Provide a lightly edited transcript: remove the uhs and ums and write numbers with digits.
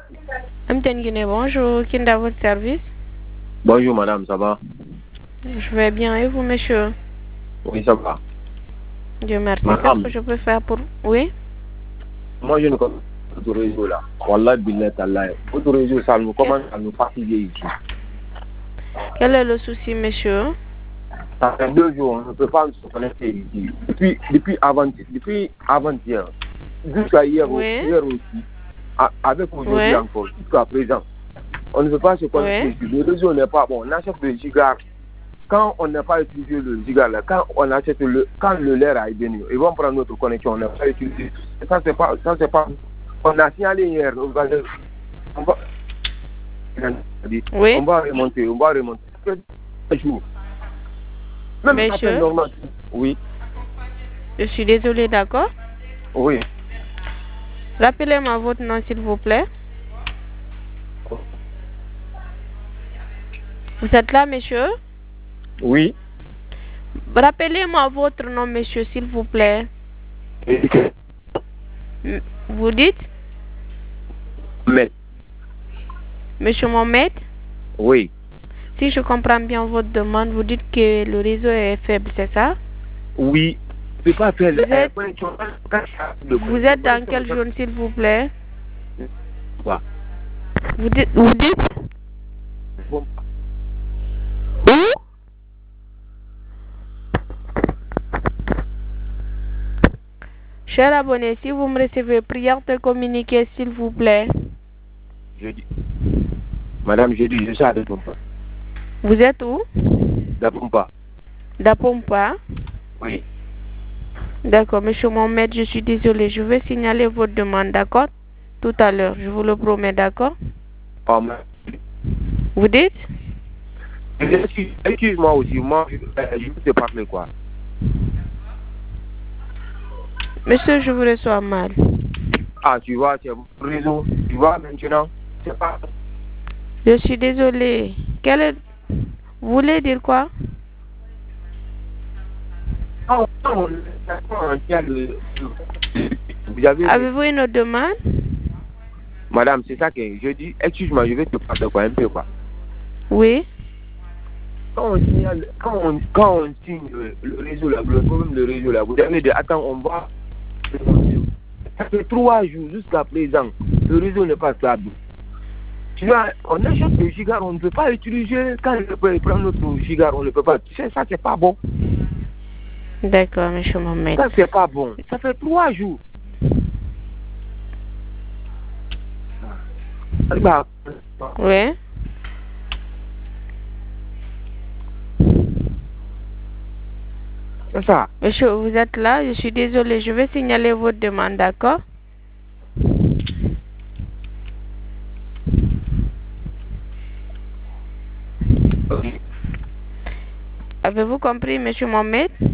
Amten Guinée, bonjour. Qui est à votre service? Bonjour madame, ça va? Je vais bien. Et vous, monsieur? Oui, ça va. Dieu merci. Madame, Qu'est-ce que je peux faire pour... Oui? moi je ne connais pas votre réseau là. Wallah, billet, Allah. Votre réseau, ça nous commence à nous fatiguer ici. Quel est le souci, monsieur? Ça fait 2 jours, on ne peut pas se connecter ici. Depuis avant-hier, jusqu'à hier, Oui? hier aussi, avec aujourd'hui Oui? encore, jusqu'à présent, on ne peut pas se connecter Oui? ici. Le réseau n'est pas bon. On achète le giga. Quand on n'a pas utilisé le giga, là, quand on achète quand le l'air a venu, ils vont prendre notre connexion, on n'a pas utilisé. Ça c'est pas, on a signalé hier, on va, Oui? on va remonter. Ça fait 2 jours. Même ça fait Monsieur? normal. Oui, Je suis désolée, d'accord? oui. Rappelez-moi votre nom, s'il vous plaît. Vous êtes là, monsieur? Oui. Rappelez-moi votre nom, monsieur, s'il vous plaît. Vous dites? Mais, Monsieur Mohamed? oui. Si je comprends bien votre demande, vous dites que le réseau est faible, c'est ça? Oui. Je ne peux pas faire Vous êtes dans quelle zone, s'il vous plaît? Quoi? Vous dites? Bon. Où? Cher abonné, si vous me recevez, prière de communiquer, s'il vous plaît. Je dis. Madame, je dis, je suis à Dapompa. Vous êtes où? Dapompa. Dapompa. Oui. D'accord, monsieur Mohamed, je suis désolé. Je vais signaler votre demande, d'accord? Tout à l'heure, je vous le promets, d'accord? Oh, mais... Vous dites? Excuse-moi aussi, moi, je veux te parler quoi. Monsieur, je vous reçois mal. Ah, tu vois, c'est réseau. Tu vois, maintenant, c'est pas... Je suis désolé. Vous voulez dire quoi? Avez-vous une autre demande? Madame, c'est ça que je dis. Excuse-moi, je vais te parler quoi, un peu quoi. Oui. Quand on signe le réseau là, le problème de réseau là, vous allez dire, attends, on va... Ça fait 3 jours jusqu'à présent, le réseau n'est pas stable. Tu vois, on achète le giga, on ne peut pas utiliser. Quand on peut prendre notre giga, on ne peut pas. Tu sais, ça, c'est pas bon. D'accord, monsieur Mohamed. Ça, c'est pas bon. Ça fait 3 jours. Oui. C'est ça. Monsieur, vous êtes là? Je suis désolé. Je vais signaler votre demande, d'accord? Okay. Avez-vous compris, monsieur Mohamed?